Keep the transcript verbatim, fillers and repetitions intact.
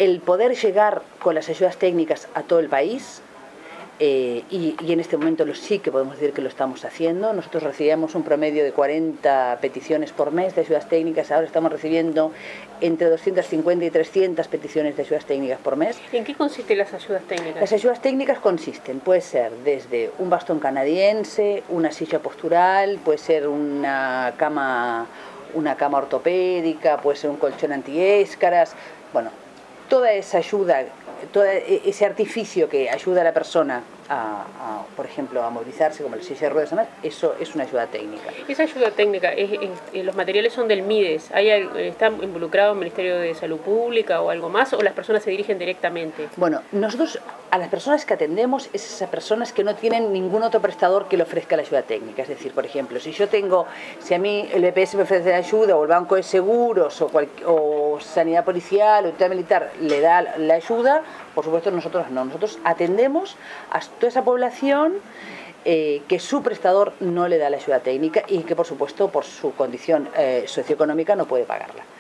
el poder llegar con las ayudas técnicas a todo el país. Eh, y, y en este momento lo, sí que podemos decir que lo estamos haciendo. Nosotros recibíamos un promedio de cuarenta peticiones por mes de ayudas técnicas, ahora estamos recibiendo entre doscientas cincuenta y trescientas peticiones de ayudas técnicas por mes. ¿En qué consisten las ayudas técnicas? Las ayudas técnicas consisten, puede ser desde un bastón canadiense, una silla postural, puede ser una cama, una cama ortopédica, puede ser un colchón antiéscaras, bueno, toda esa ayuda, todo ese artificio que ayuda a la persona a, a, por ejemplo, a movilizarse, como la silla de ruedas, además, eso es una ayuda técnica. Esa ayuda técnica, es, es, los materiales son del MIDES, ¿hay, ¿está involucrado el Ministerio de Salud Pública o algo más, o las personas se dirigen directamente? Bueno, nosotros a las personas que atendemos es esas personas que no tienen ningún otro prestador que le ofrezca la ayuda técnica. Es decir, por ejemplo, si yo tengo, si a mí el B P S me ofrece la ayuda, o el Banco de Seguros, o, cual, o Sanidad Policial, o Unidad Militar le da la ayuda, por supuesto nosotros no. Nosotros atendemos a toda esa población eh, que su prestador no le da la ayuda técnica y que, por supuesto, por su condición eh, socioeconómica no puede pagarla.